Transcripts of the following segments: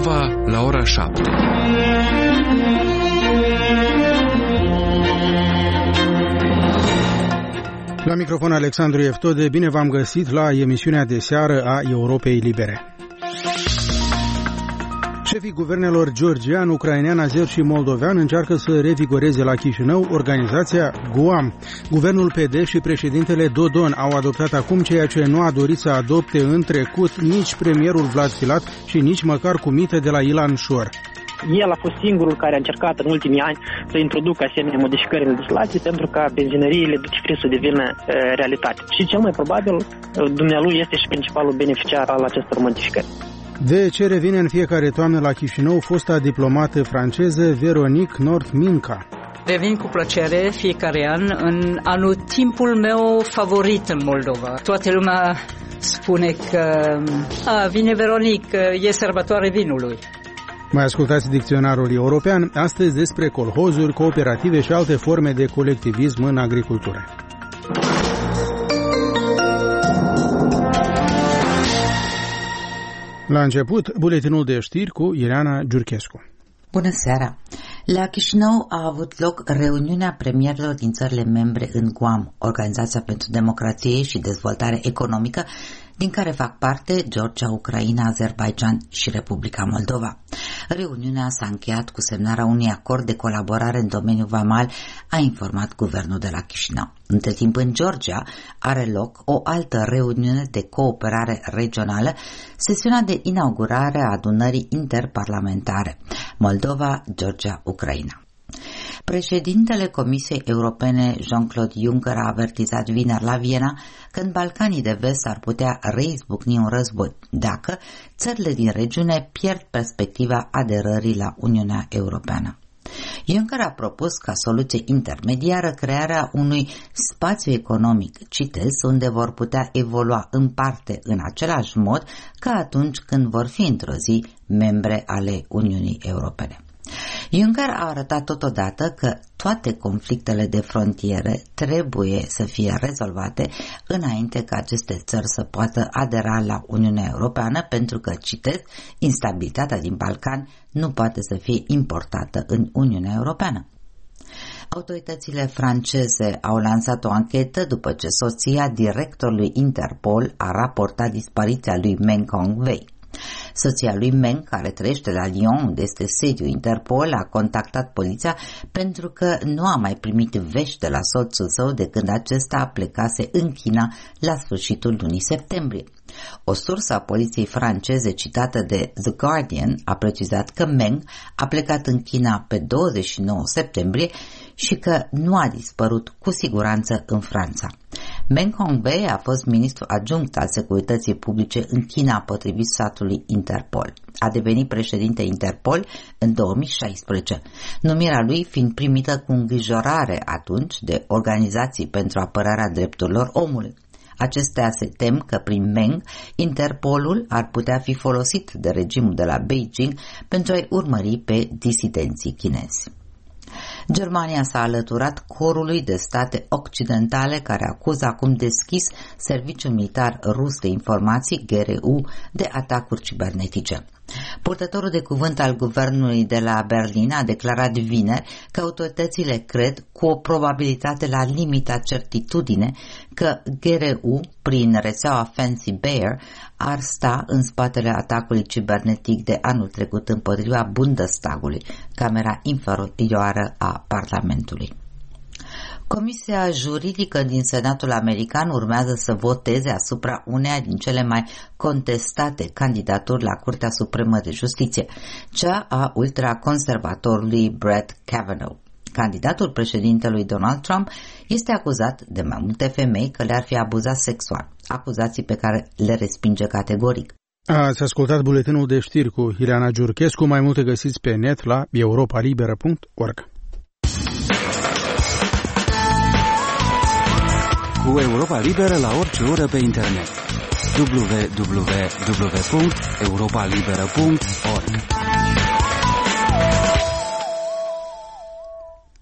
Moldova la ora 7. La microfon Alexandru Eftode, bine v-am găsit la emisiunea de seară a Europei Libere. Șefii guvernelor georgian, ucrainean, azer și moldovean încearcă să revigoreze la Chișinău organizația GUAM. Guvernul PD și președintele Dodon au adoptat acum ceea ce nu a dorit să adopte în trecut nici premierul Vlad Filat și nici măcar cumite de la Ilan Șor. El a fost singurul care a încercat în ultimii ani să introducă asemenea modificări în legislație pentru ca benzinăriile duty-free să devină realitate. Și cel mai probabil, dumnealui este și principalul beneficiar al acestor modificări. De ce revine în fiecare toamnă la Chișinău fosta diplomată franceză Veronique Nord-Minca? Revin cu plăcere fiecare an în anotimpul meu favorit în Moldova. Toată lumea spune că vine Veronique, e sărbătoare vinului. Mai ascultați dicționarul european, astăzi despre colhozuri, cooperative și alte forme de colectivism în agricultură. La început, buletinul de știri cu Ileana Giurchescu. Bună seara! La Chișinău a avut loc reuniunea premierilor din țările membre în GUAM, Organizația pentru Democrație și Dezvoltare Economică, din care fac parte Georgia, Ucraina, Azerbaidjan și Republica Moldova. Reuniunea s-a încheiat cu semnarea unui acord de colaborare în domeniul vamal, a informat guvernul de la Chișinău. Între timp, în Georgia are loc o altă reuniune de cooperare regională, sesiunea de inaugurare a adunării interparlamentare Moldova, Georgia, Ucraina. Președintele Comisiei Europene Jean-Claude Juncker a avertizat vineri la Viena că în Balcanii de Vest ar putea reizbucni un război dacă țările din regiune pierd perspectiva aderării la Uniunea Europeană. Juncker a propus ca soluție intermediară crearea unui spațiu economic, citez, unde vor putea evolua în parte în același mod ca atunci când vor fi într-o zi membre ale Uniunii Europene. Juncker a arătat totodată că toate conflictele de frontiere trebuie să fie rezolvate înainte ca aceste țări să poată adera la Uniunea Europeană, pentru că, citez, instabilitatea din Balcani nu poate să fie importată în Uniunea Europeană. Autoritățile franceze au lansat o anchetă după ce soția directorului Interpol a raportat dispariția lui Meng Hongwei. Soția lui Meng, care trăiește la Lyon, unde este sediul Interpol, a contactat poliția pentru că nu a mai primit vești de la soțul său de când acesta plecase în China la sfârșitul lunii septembrie. O sursă a poliției franceze citată de The Guardian a precizat că Meng a plecat în China pe 29 septembrie și că nu a dispărut cu siguranță în Franța. Meng Hongwei a fost ministru adjunct al securității publice în China, potrivit statului Interpol. A devenit președinte Interpol în 2016, numirea lui fiind primită cu îngrijorare atunci de organizații pentru apărarea drepturilor omului. Acestea se tem că prin Meng, Interpolul ar putea fi folosit de regimul de la Beijing pentru a-i urmări pe disidenții chinezi. Germania s-a alăturat corului de state occidentale care acuză acum deschis Serviciul Militar Rus de Informații, GRU, de atacuri cibernetice. Purtătorul de cuvânt al guvernului de la Berlin a declarat vineri că autoritățile cred, cu o probabilitate la limita certitudine, că GRU, prin rețeaua Fancy Bear, ar sta în spatele atacului cibernetic de anul trecut împotriva Bundestagului, camera inferioară a Parlamentului. Comisia juridică din Senatul American urmează să voteze asupra uneia din cele mai contestate candidaturi la Curtea Supremă de Justiție, cea a ultraconservatorului Brett Kavanaugh. Candidatul președintelui Donald Trump este acuzat de mai multe femei că le-ar fi abuzat sexual, acuzații pe care le respinge categoric. Ați ascultat buletinul de știri cu Ileana Giurchescu, mai multe găsiți pe net la europalibera.org. Cu Europa Liberă la orice oră pe internet. www.europalibera.org.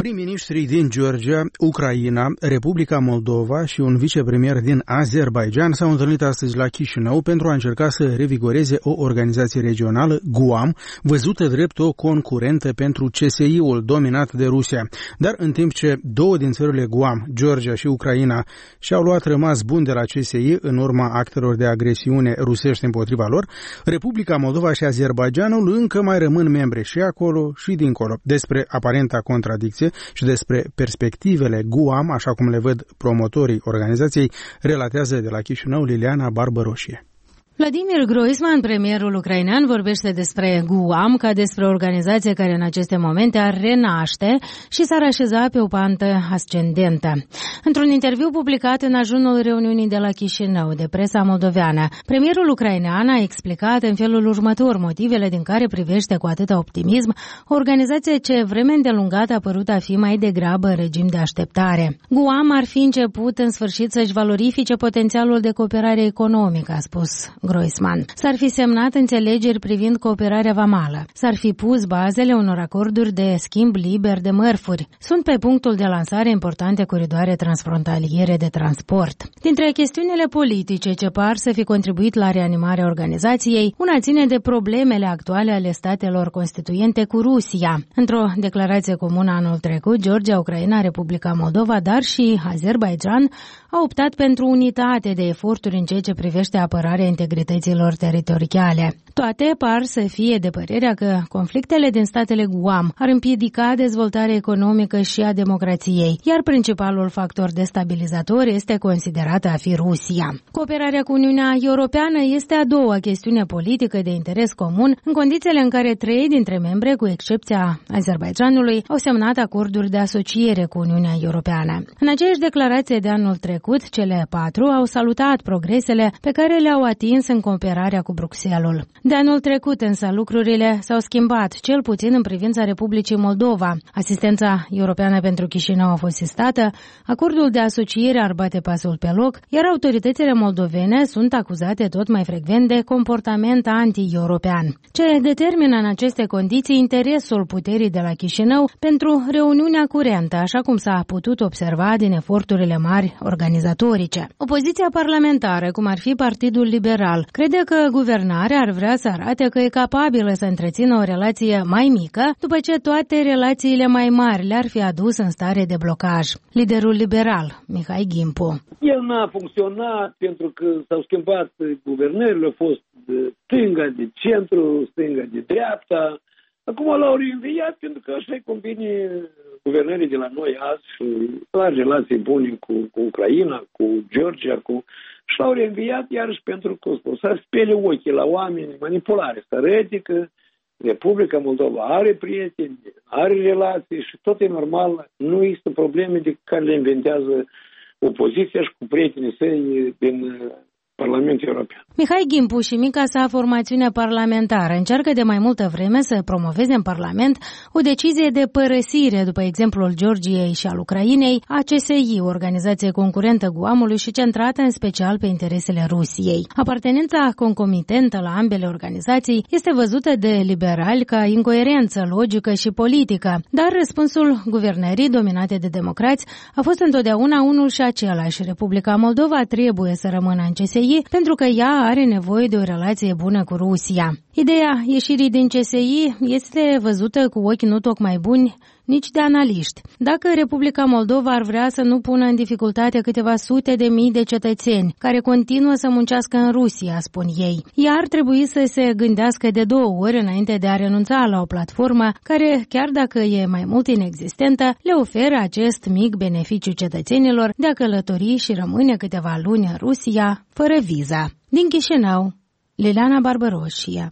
Prim-ministrii din Georgia, Ucraina, Republica Moldova și un vicepremier din Azerbaidjan s-au întâlnit astăzi la Chișinău pentru a încerca să revigoreze o organizație regională, GUAM, văzută drept o concurentă pentru CSI-ul dominat de Rusia. Dar în timp ce două din țările GUAM, Georgia și Ucraina, și-au luat rămas bun de la CSI în urma actelor de agresiune rusești împotriva lor, Republica Moldova și Azerbaidjanul încă mai rămân membre și acolo și dincolo. Despre aparenta contradicție și despre perspectivele GUAM, așa cum le văd promotorii organizației, relatează de la Chișinău Liliana Barbăroșie. Vladimir Groisman, premierul ucrainean, vorbește despre GUAM ca despre o organizație care în aceste momente ar renaște și s-ar așeza pe o pantă ascendentă. Într-un interviu publicat în ajunul reuniunii de la Chișinău de presa moldoveană, premierul ucrainean a explicat în felul următor motivele din care privește cu atâta optimism o organizație ce vreme îndelungată a părut a fi mai degrabă în regim de așteptare. GUAM ar fi început în sfârșit să-și valorifice potențialul de cooperare economică, a spus Groisman. S-ar fi semnat înțelegeri privind cooperarea vamală. S-ar fi pus bazele unor acorduri de schimb liber de mărfuri. Sunt pe punctul de lansare importante coridoare transfrontaliere de transport. Dintre chestiunile politice ce par să fi contribuit la reanimarea organizației, una ține de problemele actuale ale statelor constituente cu Rusia. Într-o declarație comună anul trecut, Georgia, Ucraina, Republica Moldova, dar și Azerbaidjan au optat pentru unitate de eforturi în ceea ce privește apărarea integrităților teritoriale. Toate par să fie de părerea că conflictele din statele GUAM ar împiedica dezvoltarea economică și a democrației, iar principalul factor destabilizator este considerată a fi Rusia. Cooperarea cu Uniunea Europeană este a doua chestiune politică de interes comun, în condițiile în care 3 dintre membre, cu excepția Azerbaidjanului, au semnat acorduri de asociere cu Uniunea Europeană. În aceeași declarație de anul trecut, cele 4 au salutat progresele pe care le-au atins în cooperarea cu Bruxelles-ul. De anul trecut, însă, lucrurile s-au schimbat, cel puțin în privința Republicii Moldova. Asistența europeană pentru Chișinău a fost sistată, acordul de asociere ar bate pasul pe loc, iar autoritățile moldovene sunt acuzate tot mai frecvent de comportament anti-european. Ce determină în aceste condiții interesul puterii de la Chișinău pentru reuniunea curentă, așa cum s-a putut observa din eforturile mari organizatorice. Opoziția parlamentară, cum ar fi Partidul Liberal, crede că guvernarea ar vrea să arate că e capabilă să întrețină o relație mai mică, după ce toate relațiile mai mari le-ar fi adus în stare de blocaj. Liderul liberal, Mihai Gimpu. El n-a funcționat pentru că s-au schimbat guvernările, au fost de stânga, de centru, stânga, de dreapta. Acum l-au reînviat pentru că așa îi convine guvernării de la noi azi și la relații bune cu Ucraina, cu Georgia, și l-au reînviat iarăși pentru că să spele ochii la oameni, manipulare, să arăte că Republica Moldova are prieteni, are relații și tot e normal, nu există probleme de care le inventează opoziția și cu prietenii săi din Parlamentul European. Mihai Gimpu și mica sa formațiune parlamentară încearcă de mai multă vreme să promoveze în Parlament o decizie de părăsire, după exemplul Georgiei și al Ucrainei, a CSI, o organizație concurentă GUAM-ului și centrată în special pe interesele Rusiei. Apartenența concomitentă la ambele organizații este văzută de liberali ca incoerență logică și politică, dar răspunsul guvernării dominate de democrați a fost întotdeauna unul și același. Republica Moldova trebuie să rămână în CSI pentru că ea are nevoie de o relație bună cu Rusia. Ideea ieșirii din CSI este văzută cu ochi nu tocmai buni nici de analiști. Dacă Republica Moldova ar vrea să nu pună în dificultate câteva sute de mii de cetățeni care continuă să muncească în Rusia, spun ei, ea ar trebui să se gândească de 2 ori înainte de a renunța la o platformă care, chiar dacă e mai mult inexistentă, le oferă acest mic beneficiu cetățenilor de a călători și rămâne câteva luni în Rusia fără viză. Din Chișinău, Liliana Barbăroșie,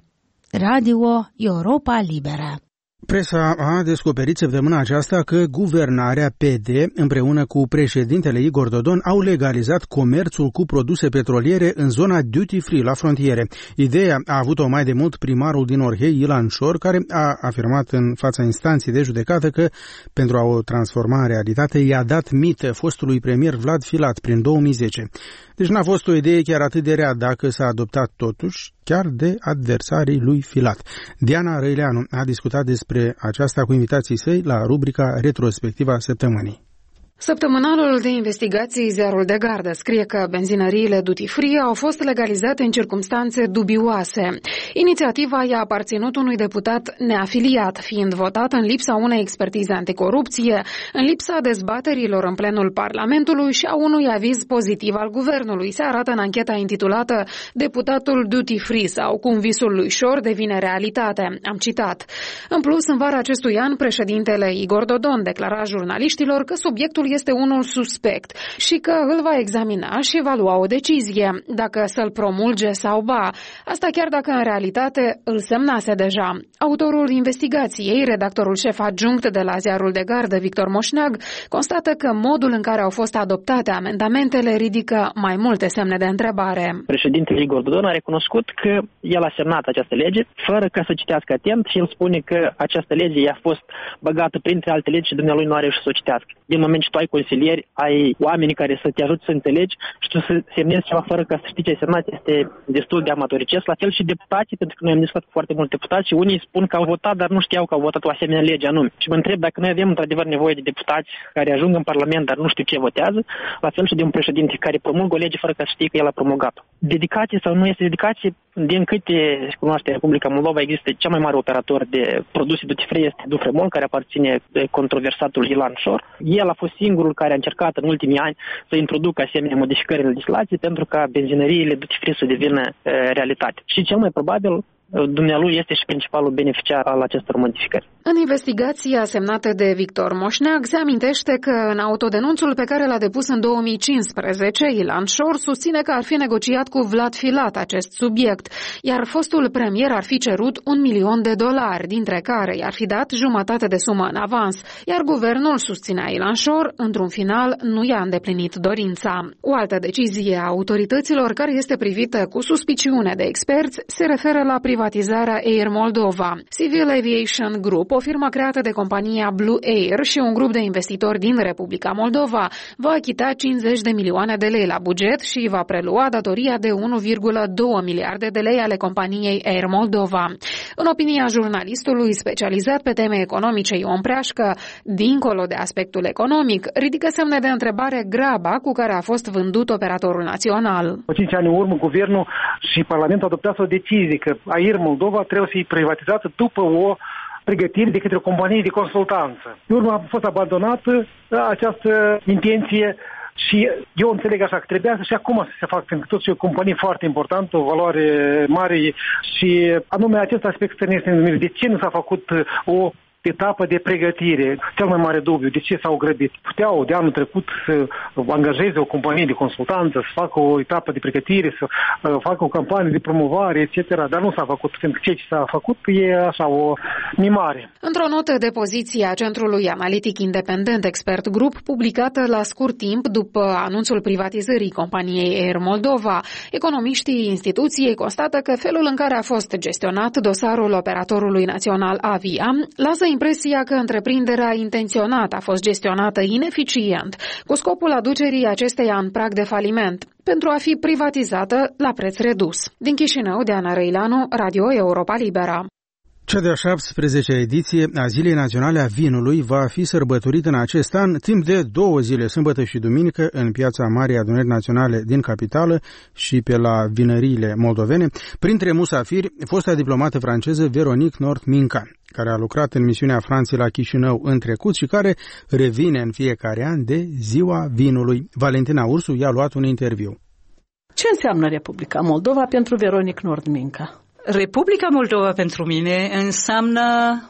Radio Europa Liberă. Presa a descoperit săptămâna aceasta că guvernarea PD, împreună cu președintele Igor Dodon, au legalizat comerțul cu produse petroliere în zona duty-free la frontiere. Ideea a avut-o mai de mult primarul din Orhei, Ilan Șor, care a afirmat în fața instanței de judecată că, pentru a o transforma în realitate, i-a dat mită fostului premier Vlad Filat prin 2010. Deci n-a fost o idee chiar atât de rea dacă s-a adoptat totuși chiar de adversarii lui Filat. Diana Răileanu a discutat despre aceasta cu invitații săi la rubrica Retrospectiva Săptămânii. Săptămânalul de investigații Ziarul de Gardă scrie că benzinăriile duty-free au fost legalizate în circumstanțe dubioase. Inițiativa i-a aparținut unui deputat neafiliat, fiind votat în lipsa unei expertize anticorupție, în lipsa dezbaterilor în plenul Parlamentului și a unui aviz pozitiv al guvernului, se arată în ancheta intitulată Deputatul duty-free sau Cum visul lui Șor devine realitate. Am citat. În plus, în vara acestui an, președintele Igor Dodon declara jurnaliștilor că subiectul este unul suspect și că îl va examina și va lua o decizie, dacă să-l promulge sau ba. Asta chiar dacă în realitate îl semnase deja. Autorul investigației, redactorul șef adjunct de la Ziarul de Gardă, Victor Moșneag, constată că modul în care au fost adoptate amendamentele ridică mai multe semne de întrebare. Președintele Igor Dodon a recunoscut că el a semnat această lege fără ca să citească atent și el spune că această lege i-a fost băgată printre alte legi și dumnealui nu are și să o citească. Din moment ce tu ai consilieri, ai oameni care să te ajute să înțelegi și tu să semnezi ceva fără ca să știi ce ai semnat, este destul de amatoricesc. La fel și deputații, pentru că noi am discutat cu foarte mulți deputați și unii spun că au votat, dar nu știau că au votat o asemenea lege anume. Și mă întreb dacă noi avem într-adevăr nevoie de deputați care ajung în Parlament, dar nu știu ce votează, la fel și de un președinte care promulgă o lege fără ca să știe că el a promulgat-o. Dedicație sau nu este dedicație, din câte cunoaște Republica Moldova, există cea mai mare operator de produse duty-free, este Dufremol, care aparține controversatul Ilan Șor. El a fost singurul care a încercat în ultimii ani să introducă asemenea modificări în legislație pentru ca benzinăriile duty-free să devină realitate. Și cel mai probabil dumnealui este și principalul beneficiar al acestor modificări. În investigația semnată de Victor Moșneag se amintește că în autodenunțul pe care l-a depus în 2015, Ilan Șor susține că ar fi negociat cu Vlad Filat acest subiect, iar fostul premier ar fi cerut $1.000.000, dintre care i-ar fi dat jumătate de sumă în avans, iar guvernul, susținea Ilan Șor, într-un final nu i-a îndeplinit dorința. O altă decizie a autorităților care este privită cu suspiciune de experți se referă la privatizarea Air Moldova. Civil Aviation Group, o firmă creată de compania Blue Air și un grup de investitori din Republica Moldova, va achita 50 de milioane de lei la buget și va prelua datoria de 1,2 miliarde de lei ale companiei Air Moldova. În opinia jurnalistului specializat pe teme economice Ion Preașcă, dincolo de aspectul economic, ridică semne de întrebare graba cu care a fost vândut operatorul național. Cu 5 ani în urmă, guvernul și Parlamentul adoptează o decizie că Air Moldova trebuie să fie privatizată după o pregătire de către o companie de consultanță. În urmă a fost abandonată această intenție și eu înțeleg așa că trebuia și acum să se facă, pentru că totuși e o companie foarte importantă, o valoare mare și anume acest aspect să ne este numit. De ce nu s-a făcut o etapă de pregătire? Cel mai mare dubiu, de ce s-au grăbit? Puteau de anul trecut să angajeze o companie de consultanță, să facă o etapă de pregătire, să facă o campanie de promovare, etc. Dar nu s-a făcut, pentru că ce s-a făcut e așa o mimare. Într-o notă de poziție a Centrului Analitic Independent Expert Group, publicată la scurt timp după anunțul privatizării companiei Air Moldova, economiștii instituției constată că felul în care a fost gestionat dosarul operatorului național Avia lasă impresia că întreprinderea intenționat a fost gestionată ineficient, cu scopul aducerii acesteia în prag de faliment, pentru a fi privatizată la preț redus. Din Chișinău, Diana Răileanu, Radio Europa Liberă. Cea de-a 17-a ediție a Zilei Naționale a Vinului va fi sărbătorită în acest an timp de 2 zile, sâmbătă și duminică, în Piața Marii Adunări Naționale din capitală și pe la vinăriile moldovene, printre musafiri, fosta diplomată franceză Véronique Nord-Minca, care a lucrat în misiunea Franței la Chișinău în trecut și care revine în fiecare an de Ziua Vinului. Valentina Ursu i-a luat un interviu. Ce înseamnă Republica Moldova pentru Véronique Nord-Minca? Republica Moldova pentru mine înseamnă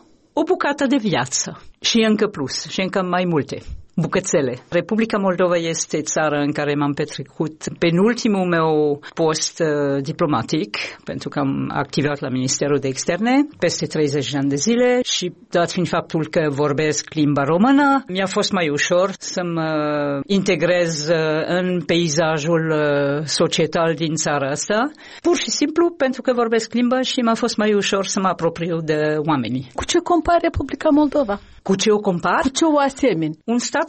o bucată de viață și încă plus, și încă mai multe bucățele. Republica Moldova este țara în care m-am petrecut penultimul meu post diplomatic, pentru că am activat la Ministerul de Externe peste 30 de ani de zile și dat fiind faptul că vorbesc limba română, mi-a fost mai ușor să mă integrez în peisajul societal din țara asta, pur și simplu pentru că vorbesc limba și m-a fost mai ușor să mă apropiu de oamenii. Cu ce compari Republica Moldova? Cu ce o compar? Cu ce o asemeni? Un stat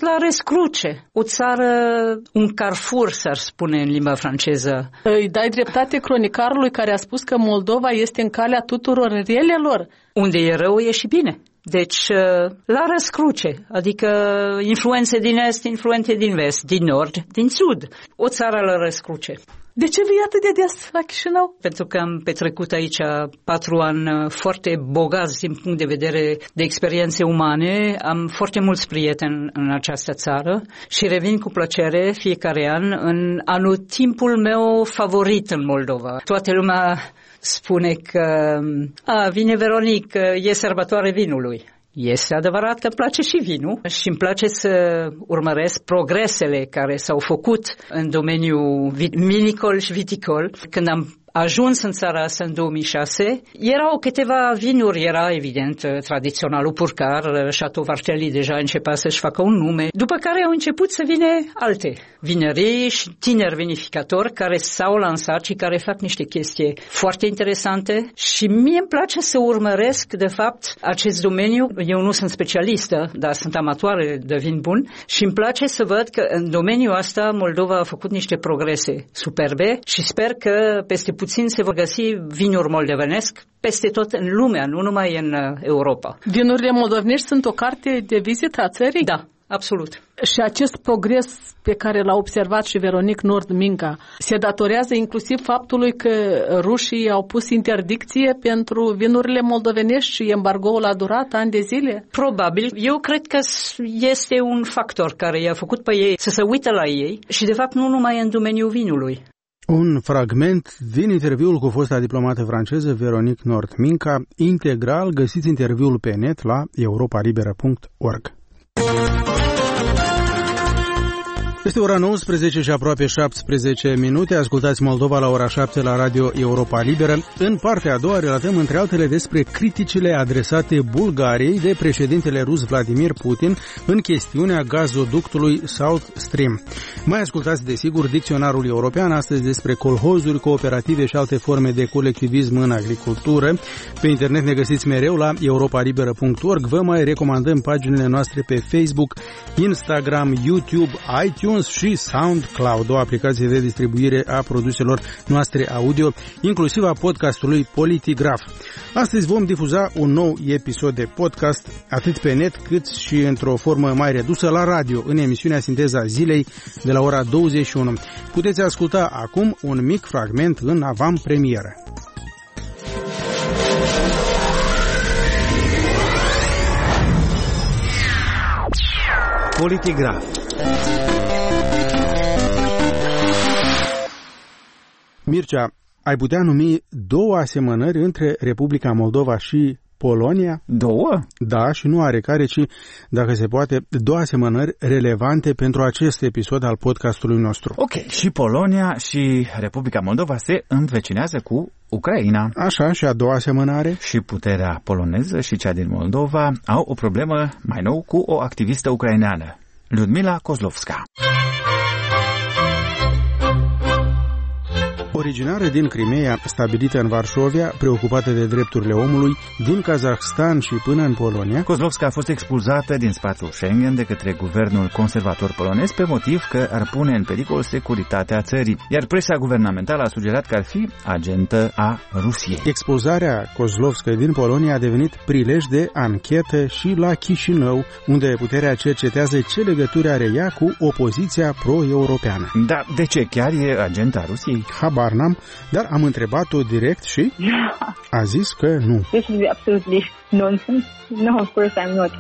la rescruce. O țară, un Carrefour, s-ar spune în limba franceză. Îi dai dreptate cronicarului care a spus că Moldova este în calea tuturor relelor? Unde e rău, e și bine. Deci, la răscruce, adică influențe din est, influențe din vest, din nord, din sud. O țară la răscruce. De ce vii atât de des la Chișinău? Pentru că am petrecut aici 4 ani foarte bogați din punct de vedere de experiențe umane. Am foarte mulți prieteni în această țară și revin cu plăcere fiecare an în anotimpul meu favorit în Moldova. Toată lumea spune că vine Veronic, e sărbătoare vinului. Este adevărat că îmi place și vinul și îmi place să urmăresc progresele care s-au făcut în domeniul vinicol și viticol. Când am ajuns în țara asta în 2006, erau câteva vinuri, era evident tradiționalul Purcar, Chateau Vartelli deja începea să-și facă un nume, după care au început să vină alte vinării și tineri vinificatori care s-au lansat și care fac niște chestii foarte interesante și mie îmi place să urmăresc de fapt acest domeniu. Eu nu sunt specialistă, dar sunt amatoare de vin bun și îmi place să văd că în domeniul ăsta Moldova a făcut niște progrese superbe și sper că peste puțin se vor găsi vinuri moldovenesc peste tot în lumea, nu numai în Europa. Vinurile moldovenești sunt o carte de vizită a țării? Da, absolut. Și acest progres pe care l-a observat și Veronic Nord-Minca se datorează inclusiv faptului că rușii au pus interdicție pentru vinurile moldovenești și embargoul a durat ani de zile? Probabil. Eu cred că este un factor care i-a făcut pe ei să se uită la ei și de fapt nu numai în domeniul vinului. Un fragment din interviul cu fosta diplomată franceză Veronic Nord-Minca. Integral găsiți interviul pe net la europalibera.org. Este ora 19 și aproape 17 minute. Ascultați Moldova la ora 7 la Radio Europa Liberă. În partea a doua relatăm între altele despre criticile adresate Bulgariei de președintele rus Vladimir Putin în chestiunea gazoductului South Stream. Mai ascultați desigur dicționarul european astăzi despre colhozuri, cooperative și alte forme de colectivism în agricultură. Pe internet ne găsiți mereu la europalibera.org. Vă mai recomandăm paginile noastre pe Facebook, Instagram, YouTube, iTunes și SoundCloud, o aplicație de distribuire a produselor noastre audio, inclusiv a podcastului Politigraf. Astăzi vom difuza un nou episod de podcast, atât pe net cât și într-o formă mai redusă la radio, în emisiunea Sinteza Zilei de la ora 21. Puteți asculta acum un mic fragment în avantpremieră. Politigraf. Mircea, ai putea numi două asemănări între Republica Moldova și Polonia? Două? Da, și nu oarecare, ci, dacă se poate, două asemănări relevante pentru acest episod al podcastului nostru. Ok, și Polonia și Republica Moldova se învecinează cu Ucraina. Așa, și a doua asemănare? Și puterea poloneză și cea din Moldova au o problemă mai nou cu o activistă ucraineană, Ludmila Kozlovska. Originară din Crimea, stabilită în Varșovia, preocupată de drepturile omului, din Kazahstan și până în Polonia, Kozlovska a fost expulzată din spațiul Schengen de către guvernul conservator polonez pe motiv că ar pune în pericol securitatea țării, iar presa guvernamentală a sugerat că ar fi agentă a Rusiei. Expulzarea Kozlovskei din Polonia a devenit prilej de anchetă și la Chișinău, unde puterea cercetează ce legături are ea cu opoziția pro-europeană. Dar de ce? Chiar e agenta Rusiei? Habar n-am, dar am întrebat-o direct și a zis că nu. This is absolutely nonsense. No, of course I'm not.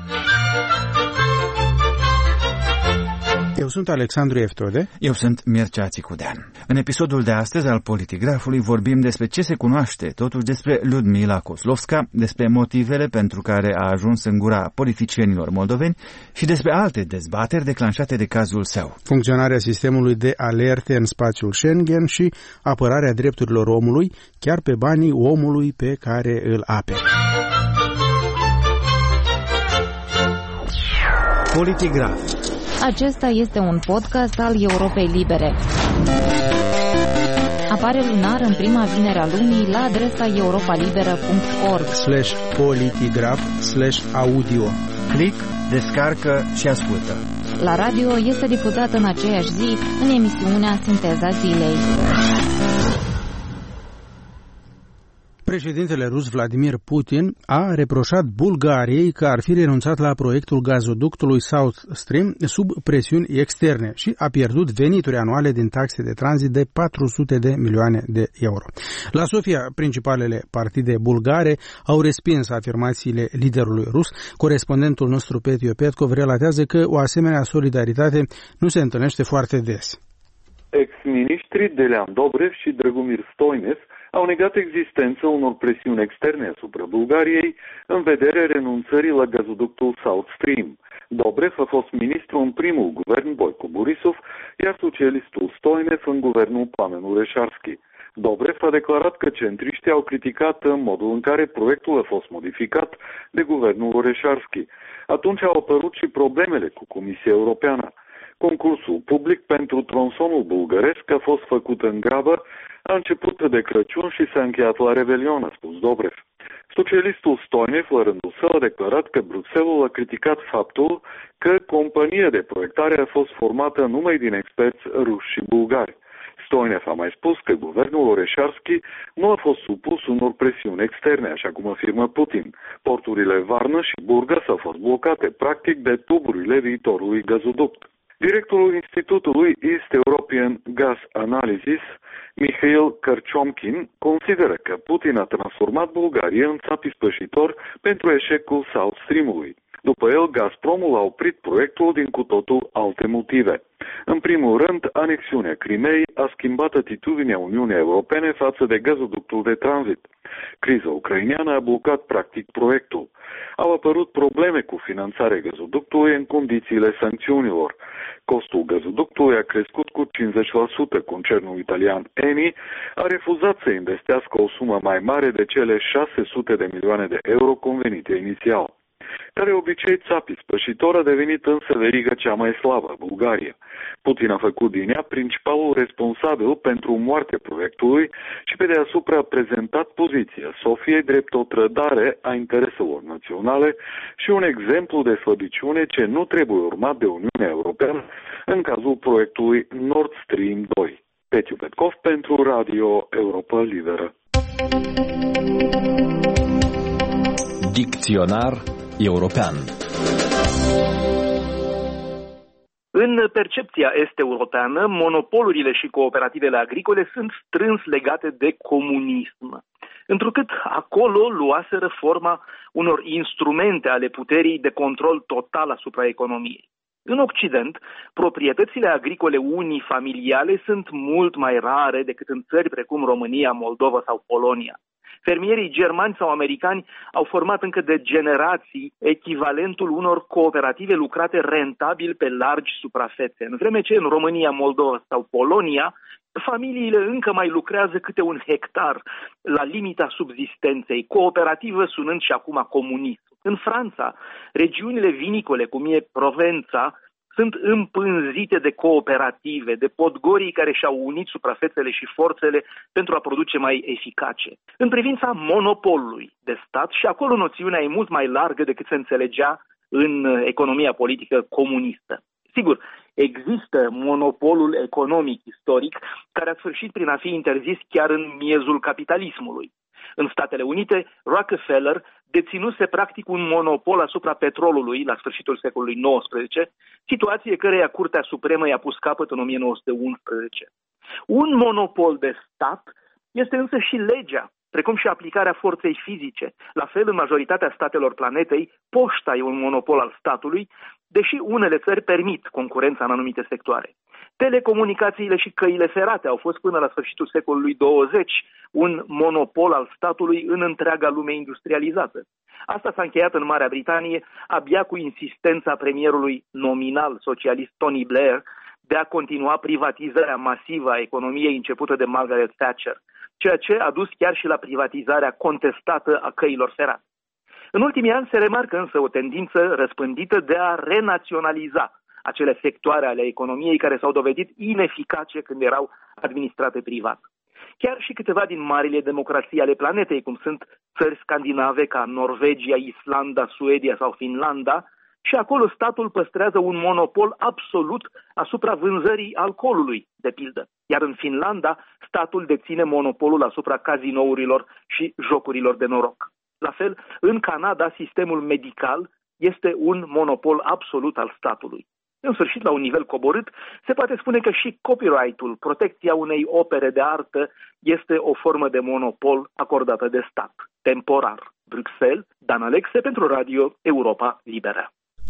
Eu sunt Alexandru Eftode. Eu sunt Mircea Țicudean. În episodul de astăzi al Politigrafului vorbim despre ce se cunoaște totuși despre Ludmila Kozlovska, despre motivele pentru care a ajuns în gura politicienilor moldoveni și despre alte dezbateri declanșate de cazul său. Funcționarea sistemului de alerte în spațiul Schengen și apărarea drepturilor omului, chiar pe banii omului pe care îl apere. Politigraf. Acesta este un podcast al Europei Libere. Apare lunar în prima vinere a lunii la adresa europalibera.org /politigraf/audio. Click, descarcă și ascultă. la radio este difuzat în aceeași zi în emisiunea Sinteza Zilei. Președintele rus Vladimir Putin a reproșat Bulgariei că ar fi renunțat la proiectul gazoductului South Stream sub presiuni externe și a pierdut venituri anuale din taxe de tranzit de 400 de milioane de euro. La Sofia, principalele partide bulgare au respins afirmațiile liderului rus. Corespondentul nostru Petio Petkov relatează că o asemenea solidaritate nu se întâlnește foarte des. Ex-ministrii Delean Dobrev și Dragomir Stoinev au negat existența unor presiuni externe asupra Bulgariei în vederea renunțării la gazoductul South Stream. Dobrev a fost ministru în primul guvern Boico Borisov, iar socialistul Stoinev în guvernul Plamen Oreșarski. Dobrev a declarat că centriștii au criticat modul în care proiectul a fost modificat de guvernul Oreșarski. Atunci au apărut și problemele cu Comisia Europeană. Concursul public pentru tronsonul bulgăresc a fost făcut în grabă, a început de Crăciun și s-a încheiat la Revelion, a spus Dobrev. Socialistul Stoinev, la rândul său, a declarat că Bruxelles a criticat faptul că compania de proiectare a fost formată numai din experți ruși și bulgari. Stoinev a mai spus că guvernul Oreșarski nu a fost supus unor presiuni externe, așa cum afirmă Putin. Porturile Varna și Burgas au fost blocate, practic, de tuburile viitorului gazoduct. Directorul Institutului East European Gas Analysis, Mihail Kărciomkin, consideră că Putin a transformat Bulgaria în țap ispășitor pentru eșecul South Stream-ului. După el, Gazpromul a oprit proiectul din cu totul alte motive. În primul rând, anexiunea Crimeei a schimbat atitudinea Uniunii Europene față de gazoductul de tranzit. Criza ucraineană a blocat practic proiectul. Au apărut probleme cu finanțarea gazoductului în condițiile sancțiunilor. Costul gazoductului a crescut cu 50%. Concernul italian Eni a refuzat să investească o sumă mai mare de cele 600 de milioane de euro convenite inițial. Care obicei țap ispășitor a devenit însă veriga cea mai slabă, Bulgaria. Putin a făcut din ea principalul responsabil pentru moartea proiectului și pe deasupra a prezentat poziția Sofiei drept o trădare a intereselor naționale și un exemplu de slăbiciune ce nu trebuie urmat de Uniunea Europeană în cazul proiectului Nord Stream 2. Petio Petkov pentru Radio Europa Liberă. Dicționar european. În percepția est-europeană, monopolurile și cooperativele agricole sunt strâns legate de comunism, întrucât acolo luaseră forma unor instrumente ale puterii de control total asupra economiei. În Occident, proprietățile agricole unifamiliale sunt mult mai rare decât în țări precum România, Moldova sau Polonia. Fermierii germani sau americani au format încă de generații echivalentul unor cooperative lucrate rentabil pe largi suprafețe, în vreme ce în România, Moldova sau Polonia, familiile încă mai lucrează câte un hectar la limita subzistenței, cooperativă sunând și acum comunism. În Franța, regiunile vinicole, cum e Provența, sunt împânzite de cooperative, de podgorii care și-au unit suprafețele și forțele pentru a produce mai eficace. În privința monopolului de stat, și acolo noțiunea e mult mai largă decât se înțelegea în economia politică comunistă. Sigur, există monopolul economic istoric care a sfârșit prin a fi interzis chiar în miezul capitalismului. În Statele Unite, Rockefeller deținuse practic un monopol asupra petrolului la sfârșitul secolului XIX, situație căreia Curtea Supremă i-a pus capăt în 1911. Un monopol de stat este însă și legea, precum și aplicarea forței fizice. La fel, în majoritatea statelor planetei, poșta e un monopol al statului, deși unele țări permit concurența în anumite sectoare. Telecomunicațiile și căile ferate au fost până la sfârșitul secolului 20 un monopol al statului în întreaga lume industrializată. Asta s-a încheiat în Marea Britanie abia cu insistența premierului nominal socialist Tony Blair de a continua privatizarea masivă a economiei începută de Margaret Thatcher, ceea ce a dus chiar și la privatizarea contestată a căilor ferate. În ultimii ani se remarcă însă o tendință răspândită de a renaționaliza acele sectoare ale economiei care s-au dovedit ineficace când erau administrate privat. Chiar și câteva din marile democrații ale planetei, cum sunt țări scandinave ca Norvegia, Islanda, Suedia sau Finlanda, și acolo statul păstrează un monopol absolut asupra vânzării alcoolului, de pildă. Iar în Finlanda, statul deține monopolul asupra cazinourilor și jocurilor de noroc. La fel, în Canada, sistemul medical este un monopol absolut al statului. În sfârșit, la un nivel coborât, se poate spune că și copyright-ul, protecția unei opere de artă, este o formă de monopol acordată de stat, temporar. Bruxelles, Dan Alexe pentru Radio Europa Liberă.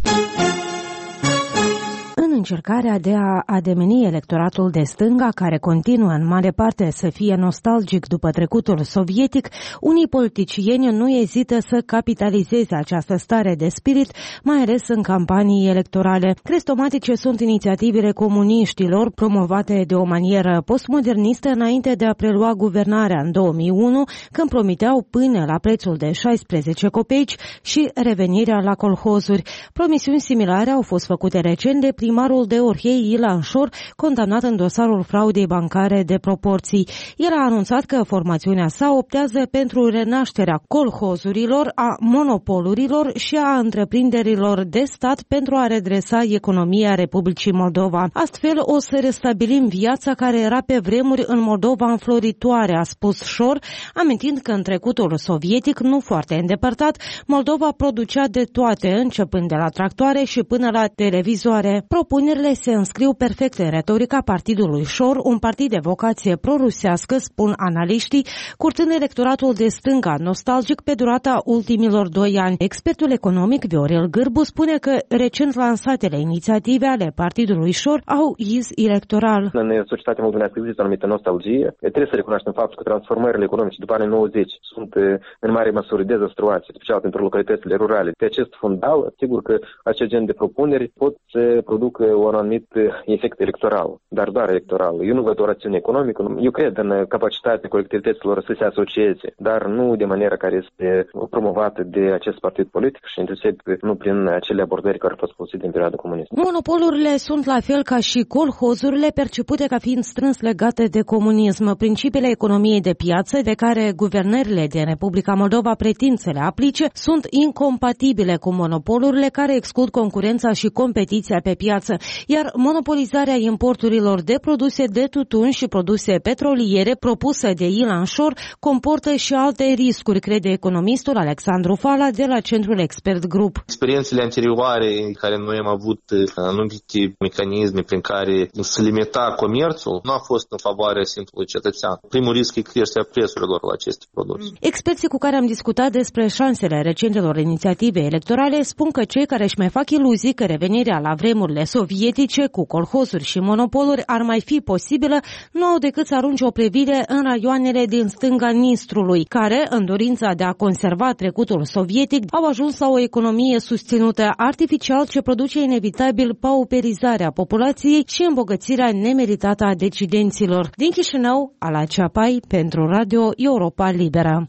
În încercarea de a ademeni electoratul de stânga, care continuă în mare parte să fie nostalgic după trecutul sovietic, unii politicieni nu ezită să capitalizeze această stare de spirit, mai ales în campanii electorale. Crestomatice sunt inițiativele comuniștilor promovate de o manieră postmodernistă înainte de a prelua guvernarea în 2001, când promiteau pâine la prețul de 16 copeici și revenirea la colhozuri. Promisiuni similare au fost făcute recent de primarul de Orhei, Ilan Șor, condamnat în dosarul fraudei bancare de proporții. El a anunțat că formațiunea sa optează pentru renașterea colhozurilor, a monopolurilor și a întreprinderilor de stat pentru a redresa economia Republicii Moldova. Astfel o să restabilim viața care era pe vremuri în Moldova înfloritoare, a spus Șor, amintind că în trecutul sovietic, nu foarte îndepărtat, Moldova producea de toate, începând de la tractoare și până la televizoare. Propunerile se înscriu perfect în retorica partidului Șor, un partid de vocație prorusească, spun analiștii, curtând electoratul de stânga nostalgic pe durata ultimilor 2 ani. Expertul economic Viorel Gârbu spune că recent lansatele inițiative ale partidului Șor au iz electoral. În societatea moldovenească există o anumită nostalgie. Trebuie să recunoaștem faptul că transformările economice după anii 90 sunt în mare măsură dezastruoase, special pentru localitățile rurale. Pe acest fundal, sigur că acest gen de propuneri pot să producă un anumit efect electoral, dar doar electoral. Eu nu văd o rațiune economică. Eu cred în capacitatea colectivităților să se asocieze, dar nu de maniera care este promovată de acest partid politic și inclusiv nu prin acele abordări care au fost folosite în perioada comunistă. Monopolurile sunt la fel ca și colhozurile percepute ca fiind strâns legate de comunism. Principiile economiei de piață de care guvernările din Republica Moldova pretind să le aplice sunt incompatibile cu monopolurile care exclud concurența și competiția pe piață, iar monopolizarea importurilor de produse de tutun și produse petroliere propusă de Ilan Șor comportă și alte riscuri, crede economistul Alexandru Fala de la Centrul Expert Group. Experiențele anterioare în care noi am avut anumite mecanisme prin care se limita comerțul nu a fost în favoarea simplului cetățean. Primul risc e creșterea prețurilor la aceste produse. Experții cu care am discutat despre șansele recentelor inițiative electorale spun că cei care își mai fac iluzii că revenirea la vremurile sovietice cu colhozuri și monopoluri ar mai fi posibilă, nu au decât să arunce o privire în raioanele din stânga Nistrului, care, în dorința de a conserva trecutul sovietic, au ajuns la o economie susținută artificial ce produce inevitabil pauperizarea populației și îmbogățirea nemeritată a decidenților. Din Chișinău, Ala Ceapai, pentru Radio Europa Liberă.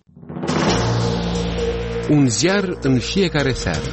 Un ziar în fiecare seară.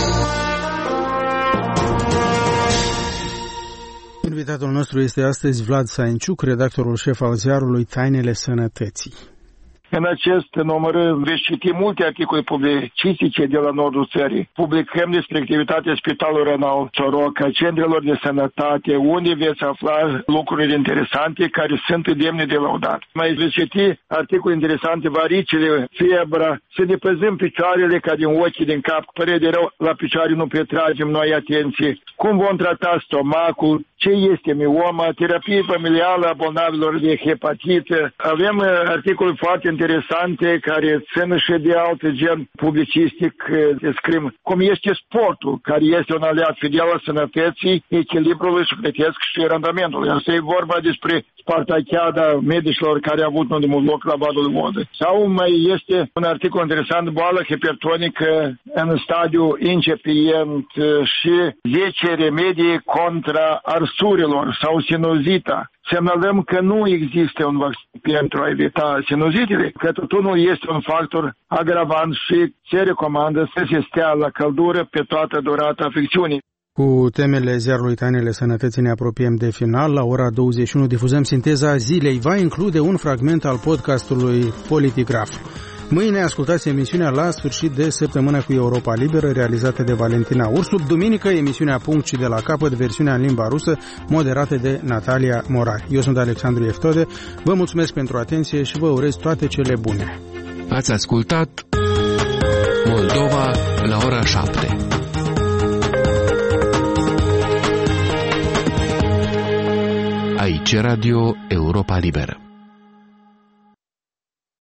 Invitatul nostru este astăzi Vlad Sainciuc, redactorul șef al ziarului Tainele Sănătății. În acest număr veți citi multe articole publicistice de la nordul țării. Publicăm despre activitatea Spitalului Rănal Soroca, centrelor de sănătate, unde veți afla lucruri interesante care sunt demne de laudat. Mai veți citi articole interesante, varicele, febra, să ne păzim picioarele ca din ochii, din cap. Părere de rău, la picioare nu pretragem noi atenție. Cum vom trata stomacul, ce este mioma, terapie familială a bolnavilor de hepatită. Avem articole foarte interesante care țin și de alt gen publicistic. Descriem cum este sportul, care este un aliat fidel al sănătății, echilibrului, sufletesc și randamentului. Asta e vorba despre spartachiada medicilor care a avut un de mult loc la Badul Vodă. Sau mai este un articol interesant, boală hipertonică în stadiu incipient și 10 remedii contra arsurilor sau sinuzita. Semnalăm că nu există un vaccin pentru a evita sinuzitele, că tutunul este un factor agravant și se recomandă să se stea la căldură pe toată durata afecțiunii. Cu temele ziarului Tainele Sănătății ne apropiem de final. La ora 21 difuzăm sinteza zilei. Va include un fragment al podcastului Politigraf. Mâine ascultați emisiunea La sfârșit de săptămână cu Europa Liberă, realizată de Valentina Ursu. Duminică, emisiunea Punct și de la capăt, versiunea în limba rusă, moderată de Natalia Morar. Eu sunt Alexandru Eftode, vă mulțumesc pentru atenție și vă urez toate cele bune. Ați ascultat Moldova la ora 7. Aici Radio Europa Liberă.